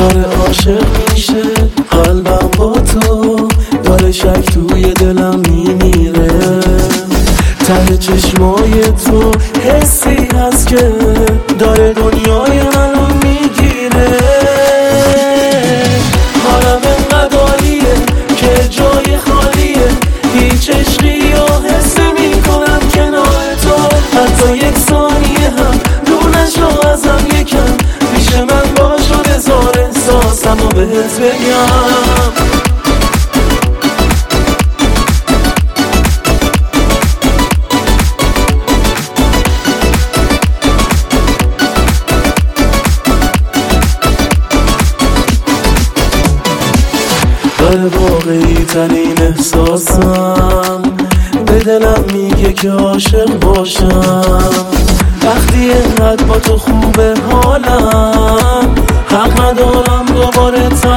داره عاشق میشه قلبم با تو، داره شک توی دلم میمیره. ته چشمای تو حسی هست که داره دنیای منو میگیره. حالم انقدر عالیه که جای خالیه، هیچ عشقی یا حسی میکنم کنار تو. حتی یک ثانیه هم دور نشو ازم یکم، پیش من باش و بذار احساسم و بهت بگم. داره واقعی ترین احساسم، به دلم میگه که عاشق باشم. وقتی اینقدر با تو خوبه حالم، حق ندارم دوباره